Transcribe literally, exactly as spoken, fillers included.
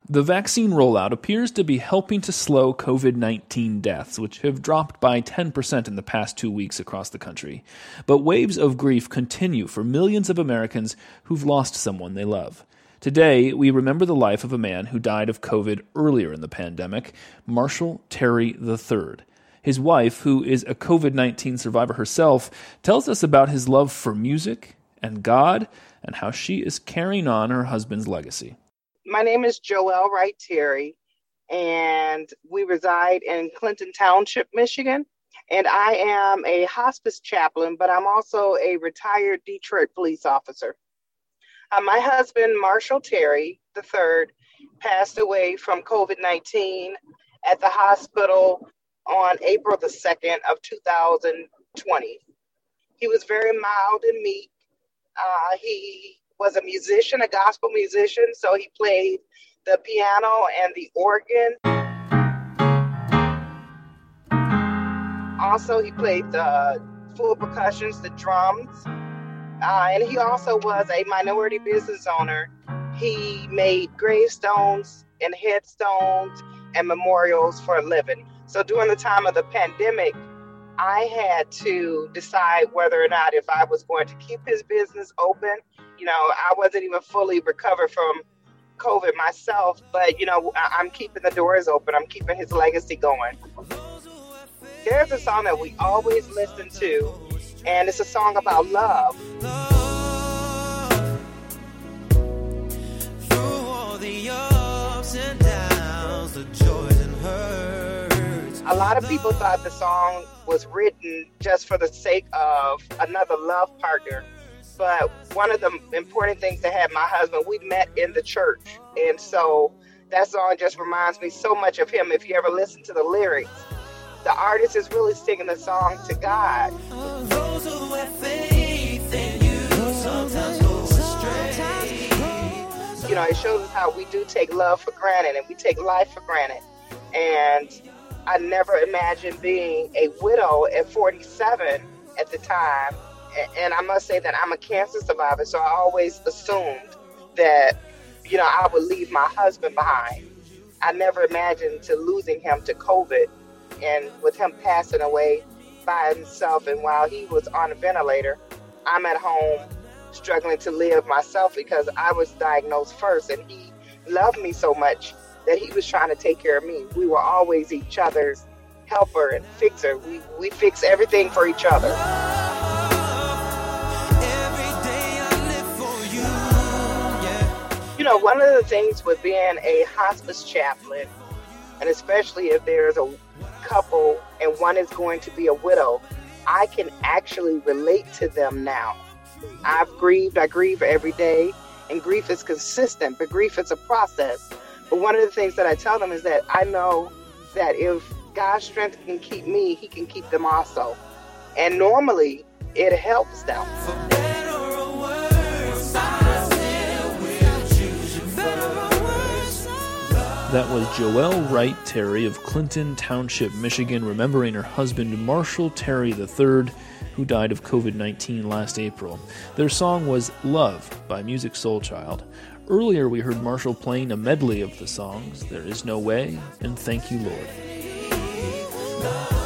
The vaccine rollout appears to be helping to slow covid nineteen deaths, which have dropped by ten percent in the past two weeks across the country. But waves of grief continue for millions of Americans who've lost someone they love. Today, we remember the life of a man who died of COVID earlier in the pandemic, Marshall Terry the third. His wife, who is a covid nineteen survivor herself, tells us about his love for music and God and how she is carrying on her husband's legacy. My name is Joelle Wright Terry, and we reside in Clinton Township, Michigan. And I am a hospice chaplain, but I'm also a retired Detroit police officer. Uh, my husband, Marshall Terry the third, passed away from covid nineteen at the hospital on April the second of two thousand twenty. He was very mild and meek. Uh, he was a musician, a gospel musician, so he played the piano and the organ. Also, he played the full percussions, the drums, uh, and he also was a minority business owner. He made gravestones and headstones and memorials for a living. So during the time of the pandemic, I had to decide whether or not if I was going to keep his business open. You know, I wasn't even fully recovered from COVID myself, but, you know, I'm keeping the doors open. I'm keeping his legacy going. There's a song that we always listen to, and it's a song about love. Love. Through all the ups and downs, the joys and hurts. A lot of people thought the song was written just for the sake of another love partner. But one of the important things to have my husband, we met in the church. And so that song just reminds me so much of him. If you ever listen to the lyrics, the artist is really singing the song to God. Those who have faith in you sometimes go astray. You know, it shows us how we do take love for granted and we take life for granted. And I never imagined being a widow at forty-seven at the time. And I must say that I'm a cancer survivor, so I always assumed that, you know, I would leave my husband behind. I never imagined to losing him to COVID, and with him passing away by himself. And while he was on a ventilator, I'm at home struggling to live myself because I was diagnosed first, and he loved me so much that he was trying to take care of me. We were always each other's helper and fixer. We, we fix everything for each other. You know, one of the things with being a hospice chaplain, and especially if there's a couple and one is going to be a widow, I can actually relate to them now. I've grieved, I grieve every day, and grief is consistent, but grief is a process. But one of the things that I tell them is that I know that if God's strength can keep me, he can keep them also. And normally, it helps them. That was Joelle Wright Terry of Clinton Township, Michigan, remembering her husband Marshall Terry the third, who died of covid nineteen last April. Their song was Love by Musiq Soulchild. Earlier we heard Marshall playing a medley of the songs There Is No Way and Thank You, Lord.